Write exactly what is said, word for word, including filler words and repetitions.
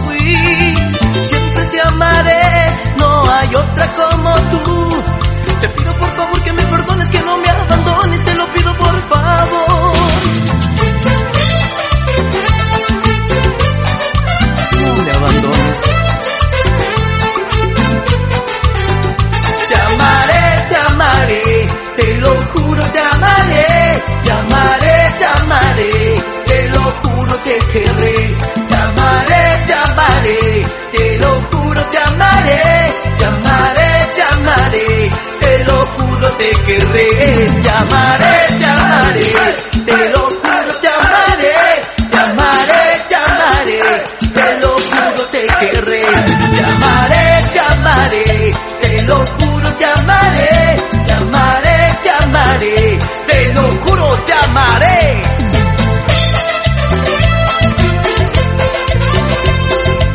fui. Siempre te amaré, no hay otra como tú. Te pido por favor que me perdones, que no me abandones, te lo pido por favor. No me abandones. Te amaré, te amaré, te lo juro, te amaré. Te amaré, te amaré, te lo juro, te querré. Te amaré, te amaré, te lo juro, te amaré. Te amaré, te amaré, te lo juro, te querré. Te amaré.